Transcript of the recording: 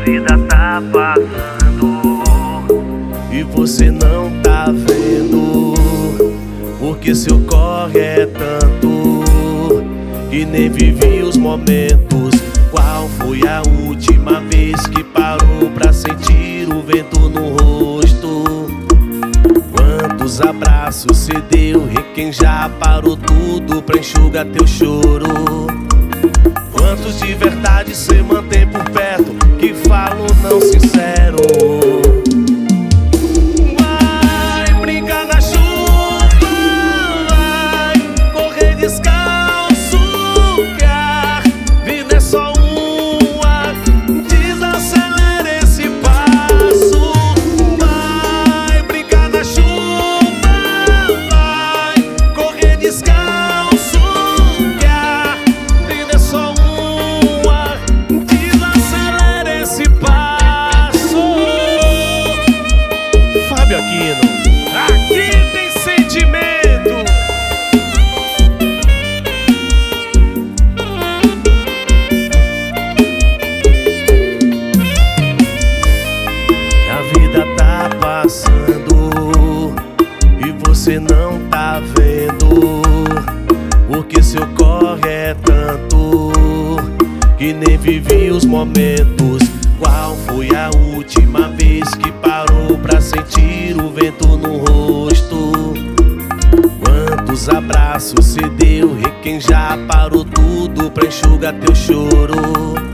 vida tá passando e você não tá vendo, porque seu corre é tanto que nem vivi os momentos. Qual foi a última vez que parou pra sentir o vento no rosto? Quantos abraços cê deu e quem já parou tudo pra enxugar teu choro? Quantos de verdade cê mantém por perto que falam não sincero? Vai brincar na chuva, vai correr descalço, que a vida é só uma. Desacelera esse passo. Vai brincar na chuva, vai correr descalço, que a vida é só uma. Desacelera esse passo. Fábio Aquino, aqui tem sentimento. A vida tá passando e você não tá vendo, porque seu corre é tanto que nem vivi os momentos. Qual foi a última vez que parou pra sentir o vento no rosto? Quantos abraços cê deu e quem já parou tudo pra enxugar teu choro?